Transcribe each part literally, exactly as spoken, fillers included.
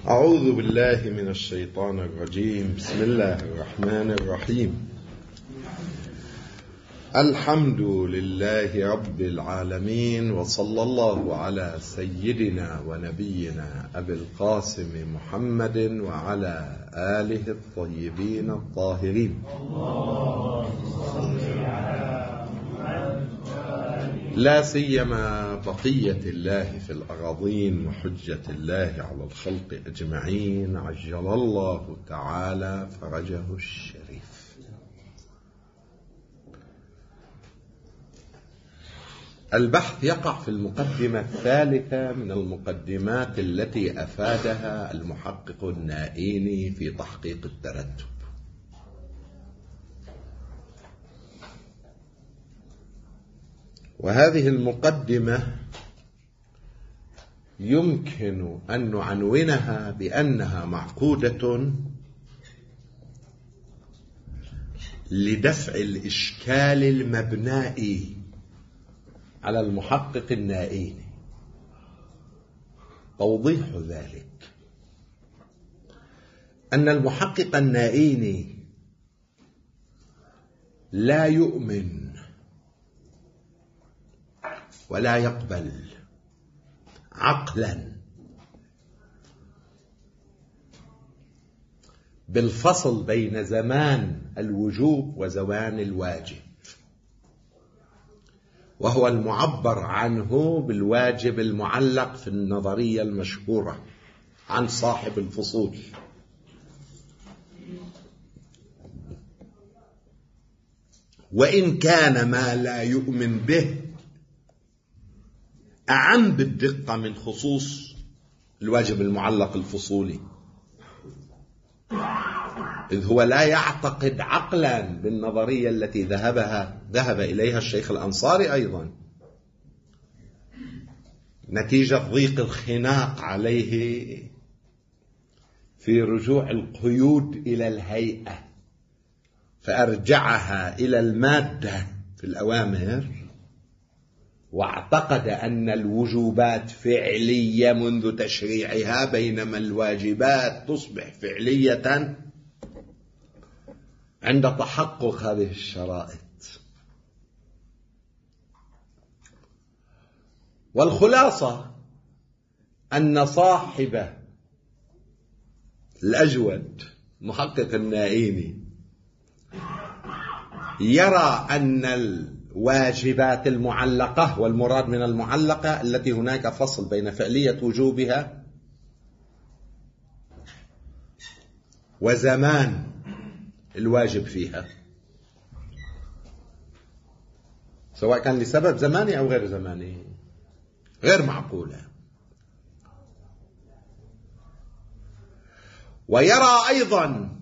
أعوذ بالله من الشيطان الرجيم. بسم الله الرحمن الرحيم. الحمد لله رب العالمين، وصلى الله على سيدنا ونبينا أبي القاسم محمد وعلى آله الطيبين الطاهرين. لا سيما بقية الله في الأراضين وحجة الله على الخلق أجمعين، عجل الله تعالى فرجه الشريف. البحث يقع في المقدمة الثالثة من المقدمات التي أفادها المحقق النائيني في تحقيق الترتب. وهذه المقدمة يمكن أن نعنونها بأنها معقودة لدفع الإشكال المبنائي على المحقق النائيني. توضيح ذلك أن المحقق النائيني لا يؤمن ولا يقبل عقلا بالفصل بين زمان الوجوب وزمان الواجب، وهو المعبر عنه بالواجب المعلق في النظرية المشهورة عن صاحب الفصول. وإن كان ما لا يؤمن به أعم بالدقة من خصوص الواجب المعلق الفصولي، إذ هو لا يعتقد عقلا بالنظرية التي ذهبها ذهب إليها الشيخ الأنصاري أيضا نتيجة ضيق الخناق عليه في رجوع القيود إلى الهيئة، فأرجعها إلى المادة في الأوامر، واعتقد أن الوجوبات فعلية منذ تشريعها، بينما الواجبات تصبح فعلية عند تحقق هذه الشرائط. والخلاصة أن صاحب الأجود محقق النائيني يرى أن الواجبات المعلقة، والمراد من المعلقة التي هناك فصل بين فعلية وجوبها وزمان الواجب فيها، سواء كان لسبب زماني أو غير زماني، غير معقولة. ويرى أيضا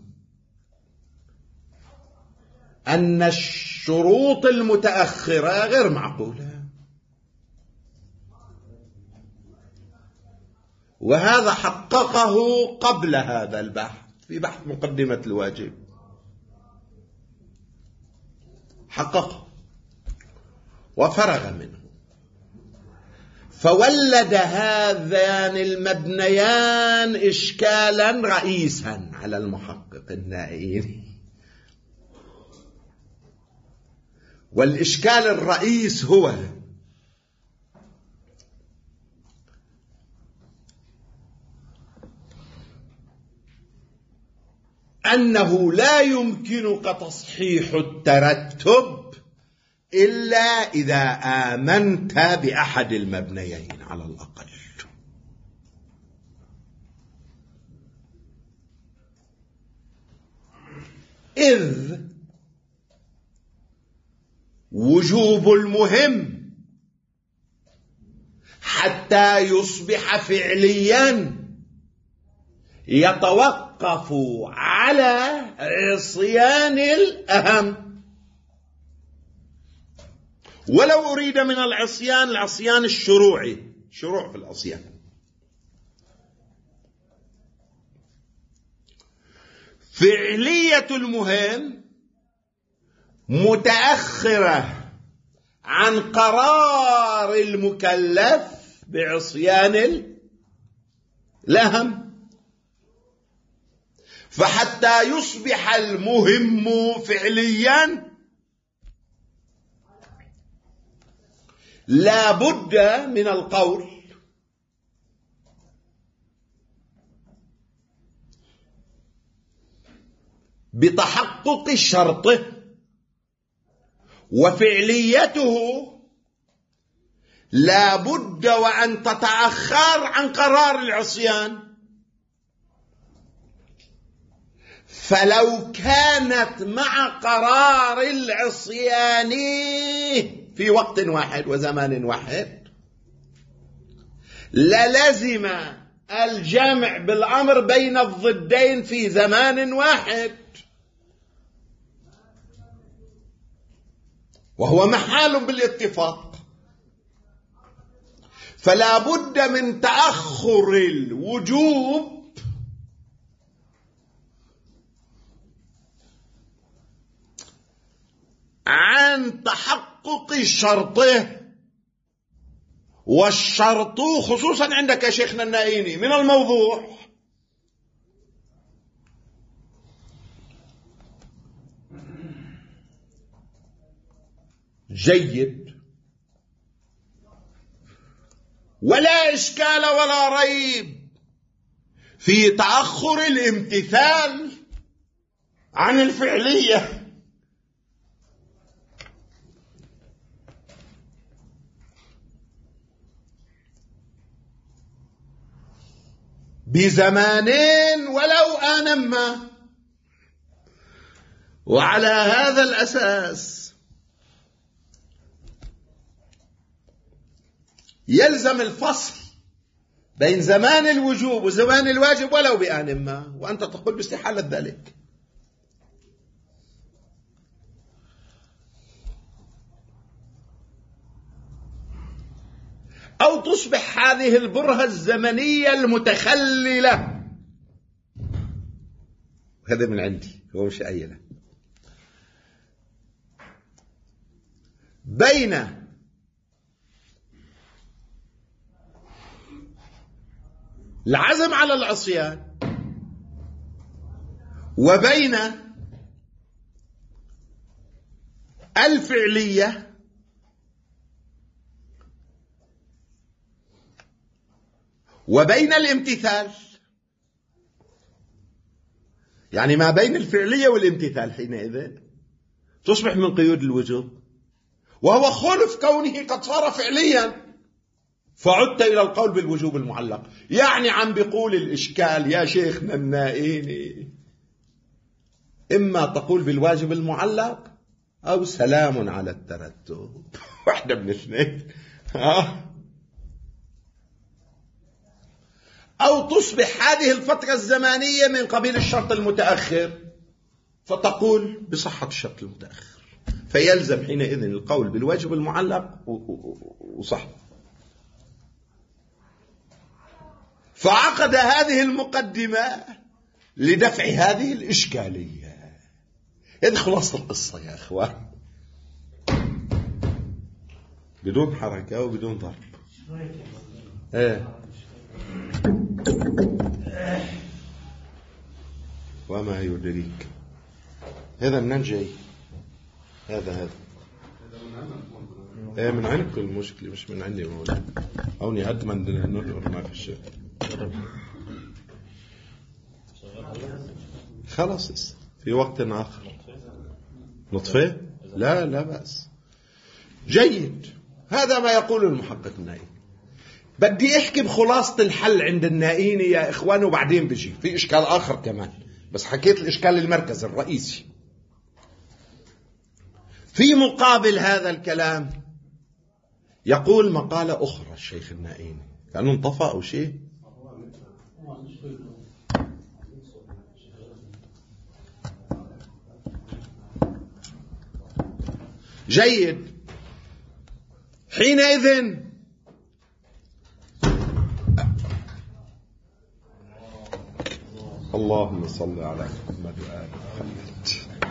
أن الشروط المتأخرة غير معقولة، وهذا حققه قبل هذا البحث في بحث مقدمة الواجب، حققه وفرغ منه، فولد هذان المبنيان إشكالا رئيسا على المحقق النائيني. والإشكال الرئيس هو أنه لا يمكنك تصحيح الترتب إلا إذا آمنت بأحد المبنيين على الأقل. إذ وجوب المهم حتى يصبح فعليا يتوقف على عصيان الأهم، ولو أريد من العصيان العصيان الشروعي، شروع في العصيان. فعلية المهم متأخرة عن قرار المكلف بعصيان الأهم، فحتى يصبح المهم فعليا لا بد من القول بتحقق شرطه، وفعليته لا بد وأن تتأخر عن قرار العصيان. فلو كانت مع قرار العصيان في وقت واحد وزمان واحد للزم الجمع بالأمر بين الضدين في زمان واحد، وهو محال بالاتفاق. فلا بد من تأخر الوجوب عن تحقق شرطه، والشرط خصوصا عندك يا شيخنا النائيني من الموضوع. جيد، ولا إشكال ولا ريب في تأخر الامتثال عن الفعلية. بزمانين ولو آنا ما. وعلى هذا الأساس يلزم الفصل بين زمان الوجوب وزمان الواجب ولو بآن ما، وأنت تقول باستحالة ذلك. أو تصبح هذه البرهة الزمنية المتخللة، هذا من عندي هو مش أينا، بين العزم على العصيان وبين الفعلية وبين الامتثال. يعني ما بين الفعلية والامتثال حينئذ تصبح من قيود الوجوب، وهو خلف كونه قد صار فعليا، فعدت إلى القول بالوجوب المعلق. يعني عم بيقول الإشكال يا شيخنا النائيني إما تقول بالواجب المعلق أو سلام على الترتب، واحدة من اثنين. أو تصبح هذه الفترة الزمانية من قبيل الشرط المتأخر فتقول بصحة الشرط المتأخر، فيلزم حينئذ القول بالواجب المعلق وصح. فعقد هذه المقدمة لدفع هذه الإشكالية. هذه خلاصة القصة يا أخوان، بدون حركة وبدون ضرب. ايه وما يدريك هذا من جاي، هذا هذا ايه من عندكم، المشكلة مش من عندي. مولا هوني قد ما عندنا نقر ما في الشيء خلاص في وقت آخر نطفئ. لا لا بأس. جيد، هذا ما يقول المحقق النائي. بدي احكي بخلاصة الحل عند النائيني يا اخوان، وبعدين بجي في اشكال اخر كمان، بس حكيت الاشكال المركزي الرئيسي. في مقابل هذا الكلام يقول مقالة اخرى الشيخ النائيني، كانوا انطفى او شيء. جيد، حينئذ اللهم صل على محمد وآل محمد.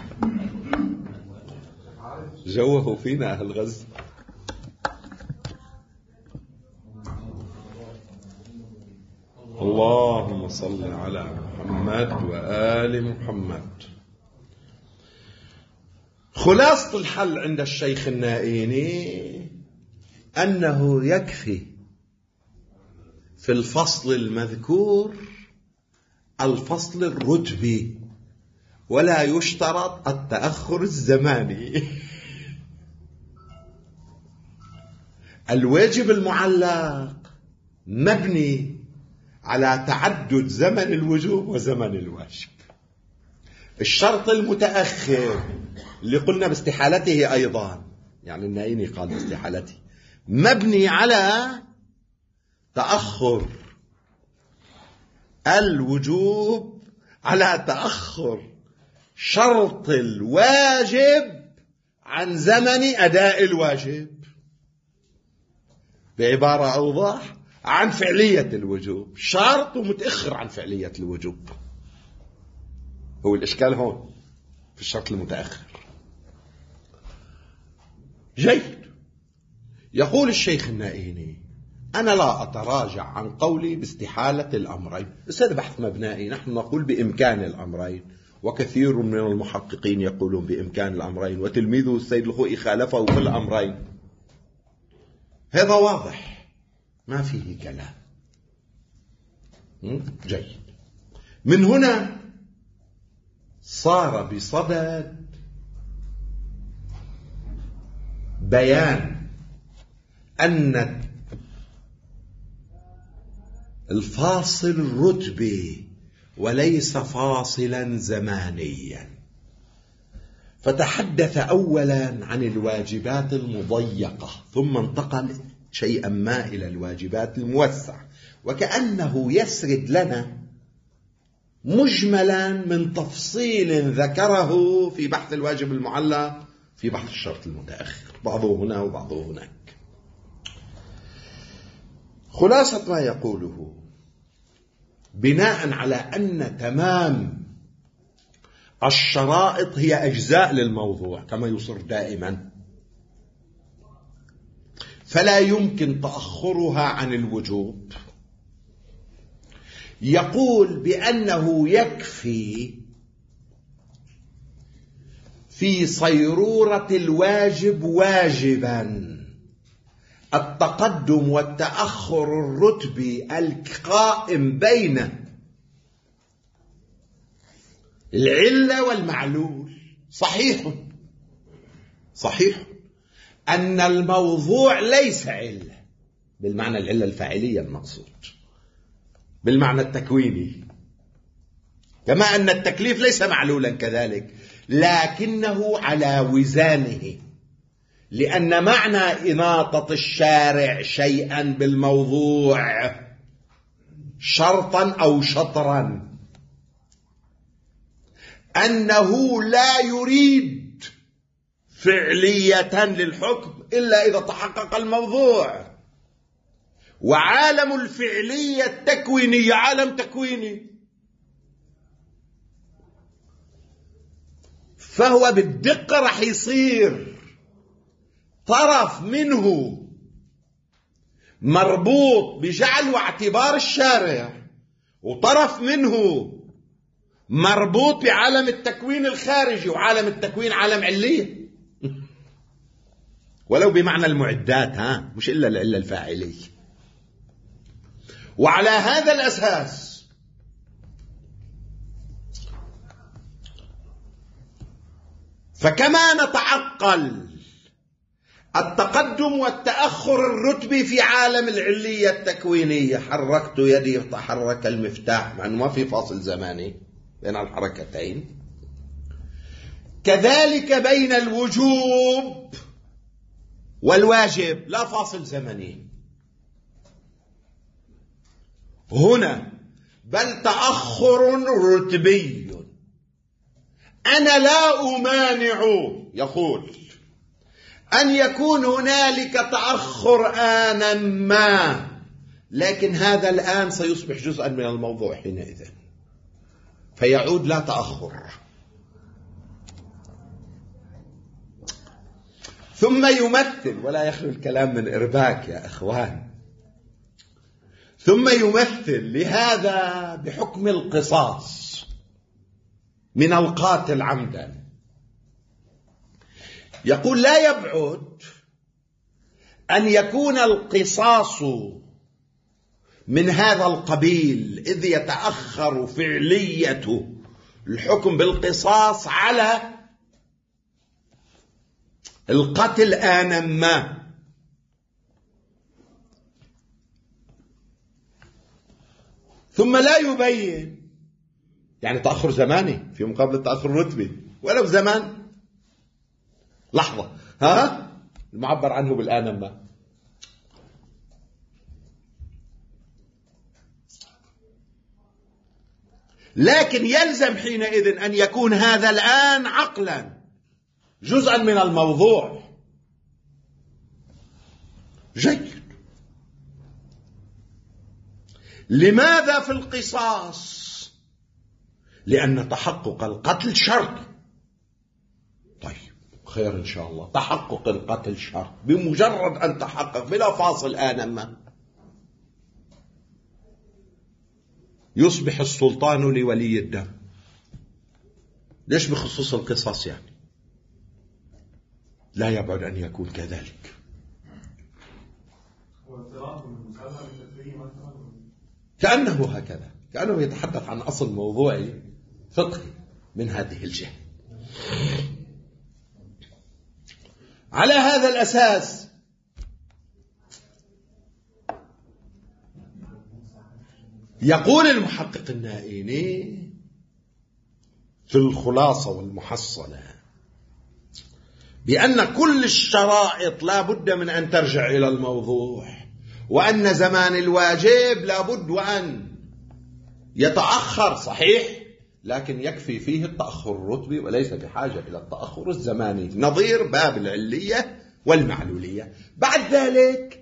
جوه فينا أهل غزة. اللهم اللهم صل على محمد وآل محمد. خلاصة الحل عند الشيخ النائيني أنه يكفي في الفصل المذكور الفصل الرتبي، ولا يشترط التأخر الزماني. الواجب المعلق مبني على تعدد زمن الوجوب وزمن الواجب. الشرط المتأخر اللي قلنا باستحالته أيضا، يعني النائيني قال باستحالته، مبني على تأخر الوجوب على تأخر شرط الواجب عن زمن أداء الواجب. بعبارة أوضح، عن فعلية الوجوب شرط ومتأخر عن فعلية الوجوب. هو الإشكال هون في الشرط المتأخر. جيد. يقول الشيخ النائيني: أنا لا أتراجع عن قولي باستحالة الأمرين. بس هذا بحث مبنائي، نحن نقول بإمكان الأمرين، وكثير من المحققين يقولون بإمكان الأمرين، وتلميذه السيد الخوئي خالفه في الأمرين. هذا واضح ما فيه كلام. جيد. من هنا صار بصدد بيان أن الفاصل رتبي وليس فاصلا زمانيا. فتحدث أولا عن الواجبات المضيقة، ثم انتقل شيئا ما إلى الواجبات الموسعة، وكأنه يسرد لنا مجملا من تفصيل ذكره في بحث الواجب المعلق في بحث الشرط المتأخر، بعضه هنا وبعضه هناك. خلاصة ما يقوله: بناء على أن تمام الشرائط هي أجزاء للموضوع كما يصر دائما، فلا يمكن تأخرها عن الوجوب. يقول بأنه يكفي في صيرورة الواجب واجبا التقدم والتأخر الرتبي القائم بين العلة والمعلول. صحيح صحيح أن الموضوع ليس علة بالمعنى العلة الفاعلية المقصود، بالمعنى التكويني، كما أن التكليف ليس معلولا كذلك، لكنه على وزانه، لأن معنى إناطة الشارع شيئا بالموضوع شرطا أو شطرا أنه لا يريد فعلية للحكم إلا إذا تحقق الموضوع. وعالم الفعلية التكوينية عالم تكويني، فهو بالدقة رح يصير طرف منه مربوط بجعل واعتبار الشارع، وطرف منه مربوط بعالم التكوين الخارجي، وعالم التكوين عالم علية ولو بمعنى المعدات، ها مش إلا العلة الفاعلية. وعلى هذا الأساس فكما نتعقل التقدم والتأخر الرتبي في عالم العلية التكوينية، حركت يدي تحرك المفتاح، مع أنه ما في فاصل زماني بين الحركتين، كذلك بين الوجوب والواجب لا فاصل زمني هنا، بل تأخر رتبي. أنا لا أمانع، يقول، أن يكون هنالك تأخر آنا ما، لكن هذا الآن سيصبح جزءا من الموضوع حينئذ، فيعود لا تأخر. ثم يمثل، ولا يخلو الكلام من إرباك يا أخوان، ثم يمثل لهذا بحكم القصاص من القاتل عمدا. يقول لا يبعد أن يكون القصاص من هذا القبيل، إذ يتأخر فعلية الحكم بالقصاص على القتل آنا ما. ثم لا يبين، يعني تأخر زماني في مقابل تأخر رتبي ولو زمان لحظة، ها المعبر عنه بالآن ما. لكن يلزم حينئذ أن يكون هذا الآن عقلا جزءا من الموضوع. جيد. لماذا في القصاص؟ لأن تحقق القتل شرط. طيب خير إن شاء الله، تحقق القتل شرط، بمجرد أن تحقق بلا فاصل آن ما يصبح السلطان لولي الدم. ليش بخصوص القصاص يعني؟ لا يبعد أن يكون كذلك. كأنه هكذا، كأنه يتحدث عن أصل موضوعي فقهي من هذه الجهة. على هذا الأساس يقول المحقق النائيني في الخلاصة والمحصلة بأن كل الشرائط لا بد من أن ترجع إلى الموضوع، وأن زمان الواجب لا بد وأن يتأخر صحيح، لكن يكفي فيه التأخر الرتبي وليس بحاجة إلى التأخر الزماني، نظير باب العلية والمعلولية. بعد ذلك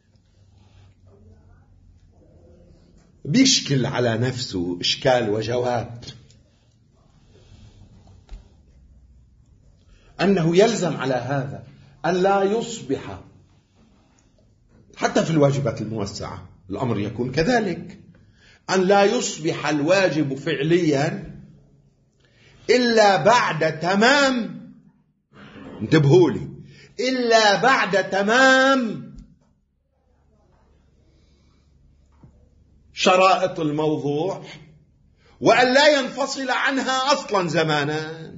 بيشكل على نفسه إشكال وجواب، أنه يلزم على هذا أن لا يصبح حتى في الواجبات الموسعة الأمر يكون كذلك، أن لا يصبح الواجب فعليا إلا بعد تمام، انتبهوا لي، إلا بعد تمام شرائط الموضوع، وأن لا ينفصل عنها أصلا زمانا.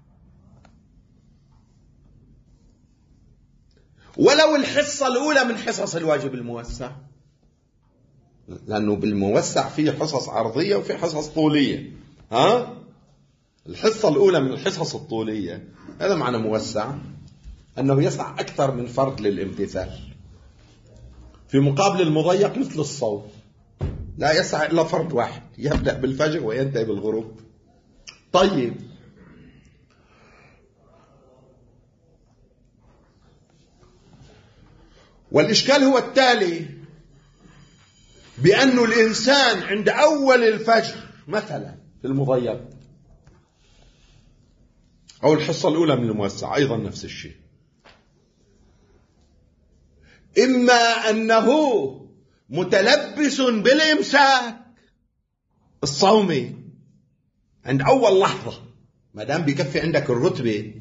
ولو الحصة الأولى من حصص الواجب الموسع، لأنه بالموسع فيه حصص عرضية وفي حصص طولية، ها؟ الحصة الأولى من الحصص الطولية هذا معنى موسع، أنه يسع أكثر من فرد للامتثال، في مقابل المضيق مثل الصوم لا يسع إلا فرد واحد، يبدأ بالفجر وينتهي بالغروب. طيب والإشكال هو التالي، بأن الإنسان عند أول الفجر مثلا في المضيق أو الحصة الأولى من الموسع أيضا نفس الشيء، إما أنه متلبس بالإمساك الصومي عند أول لحظة ما دام بيكفي عندك الرتبة،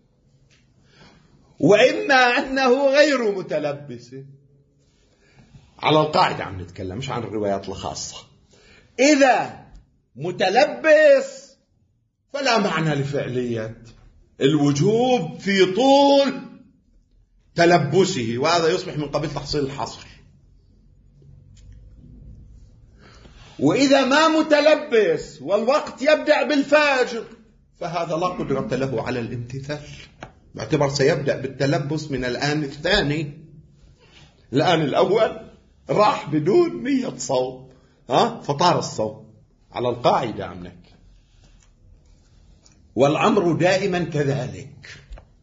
وإما أنه غير متلبس. على القاعدة عم نتكلم مش عن الروايات الخاصة. إذا متلبس فلا معنى لفعلية الوجوب في طول تلبسه، وهذا يصبح من قبيل تحصيل الحصر. وإذا ما متلبس والوقت يبدأ بالفجر فهذا لا قدرة له على الامتثال، باعتبار سيبدأ بالتلبس من الآن الثاني. الآن الأول راح بدون نية صوم، ها فطار الصوم على القاعدة عمك. والأمر دائما كذلك.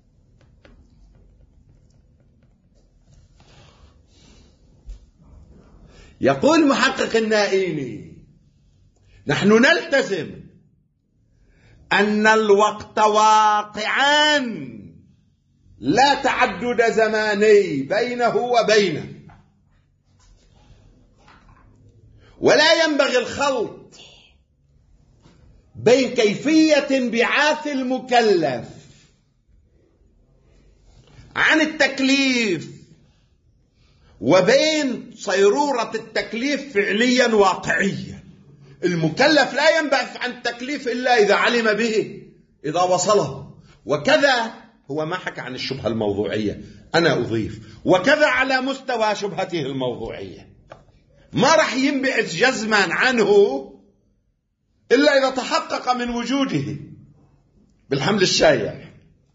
يقول محقق النائيني نحن نلتزم أن الوقت واقعان لا تعدد زماني بينه وبينه، ولا ينبغي الخلط بين كيفية انبعاث المكلف عن التكليف وبين صيرورة التكليف فعليا واقعيا. المكلف لا ينبعث عن التكليف إلا إذا علم به، إذا وصله. وكذا هو ما حكى عن الشبهة الموضوعية، أنا أضيف وكذا على مستوى شبهته الموضوعية، ما رح ينبعث جزما عنه إلا إذا تحقق من وجوده بالحمل الشائع.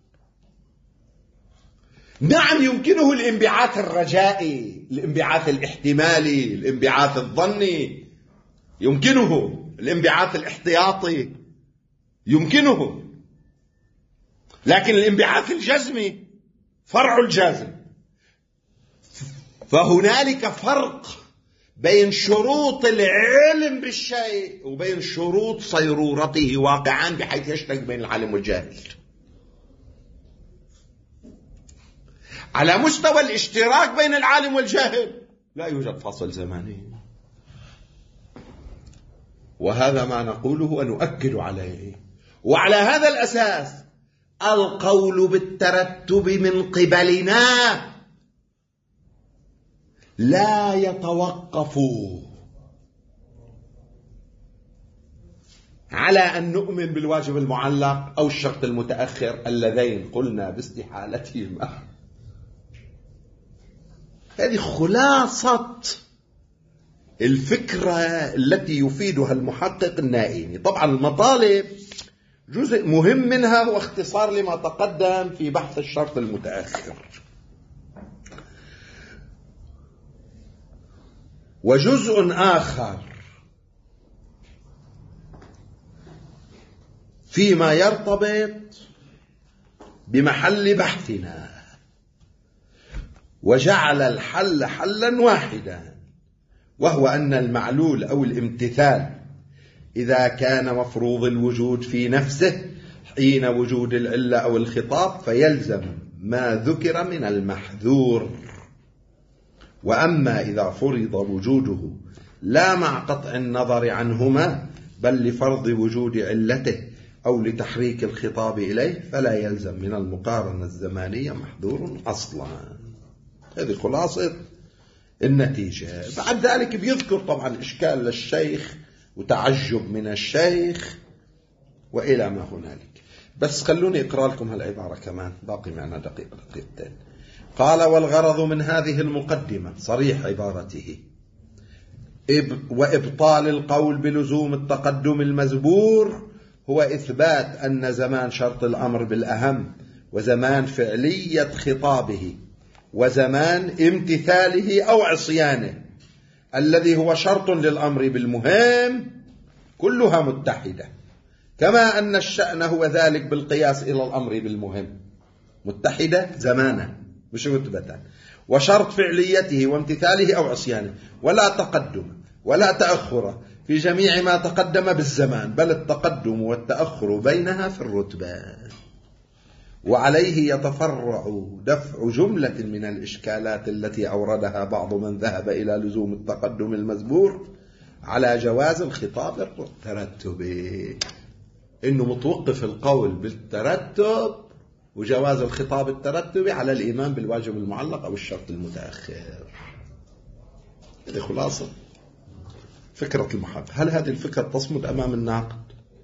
نعم يمكنه الانبعاث الرجائي، الانبعاث الاحتمالي، الانبعاث الظني، يمكنه الانبعاث الاحتياطي، يمكنه، لكن الانبعاث الجزمي فرع الجازم. فهنالك فرق بين شروط العلم بالشيء وبين شروط صيرورته واقعا بحيث يشترك بين العالم والجاهل. على مستوى الاشتراك بين العالم والجاهل لا يوجد فاصل زماني، وهذا ما نقوله ونؤكد عليه. وعلى هذا الأساس القول بالترتب من قبلنا لا يتوقف على أن نؤمن بالواجب المعلق أو الشرط المتأخر اللذين قلنا باستحالتهما. هذه خلاصة الفكرة التي يفيدها المحقق النائيني. طبعا المطالب جزء مهم منها هو اختصار لما تقدم في بحث الشرط المتأخر، وجزء آخر فيما يرتبط بمحل بحثنا، وجعل الحل حلا واحدا، وهو أن المعلول أو الامتثال إذا كان مفروض الوجود في نفسه حين وجود العلة أو الخطاب فيلزم ما ذكر من المحذور. وأما إذا فرض وجوده لا مع قطع النظر عنهما بل لفرض وجود علته أو لتحريك الخطاب إليه فلا يلزم من المقارنة الزمانية محذور أصلا. هذه خلاصة النتيجة. بعد ذلك بيذكر طبعا إشكال للشيخ وتعجب من الشيخ وإلى ما هنالك. بس خلوني أقرأ لكم هالعبارة كمان، باقي معنا دقيقة دقيقتين. قال: والغرض من هذه المقدمة صريح عبارته وإبطال القول بلزوم التقدم المزبور هو إثبات أن زمان شرط الأمر بالأهم وزمان فعلية خطابه وزمان امتثاله أو عصيانه الذي هو شرط للأمر بالمهم كلها متحدة، كما أن الشأن هو ذلك بالقياس إلى الأمر بالمهم، متحدة زمانا مش رتبة، وشرط فعليته وامتثاله أو عصيانه، ولا تقدم ولا تأخر في جميع ما تقدم بالزمان، بل التقدم والتأخر بينها في الرتبة. وعليه يتفرع دفع جملة من الإشكالات التي أوردها بعض من ذهب إلى لزوم التقدم المزبور على جواز الخطاب الترتبي، إنه متوقف القول بالترتب وجواز الخطاب الترتبي على الإيمان بالواجب المعلق أو الشرط المتأخر. هذه خلاصة فكرة المحقق. هل هذه الفكرة تصمد أمام الناقد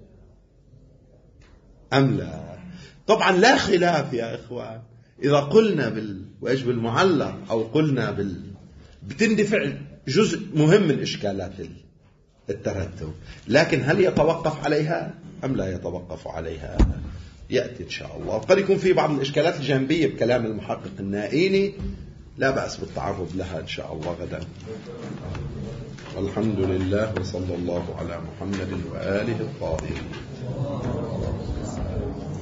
أم لا؟ طبعا لا خلاف يا إخوان، إذا قلنا بالواجب المعلق أو قلنا بال بتندفع جزء مهم من إشكالات الترتب، لكن هل يتوقف عليها أم لا يتوقف عليها؟ يأتي إن شاء الله. قد يكون في بعض الإشكالات الجانبية بكلام المحقق النائيني لا بأس بالتعرض لها إن شاء الله غدا. الحمد لله وصلى الله على محمد وآله الطاهرين.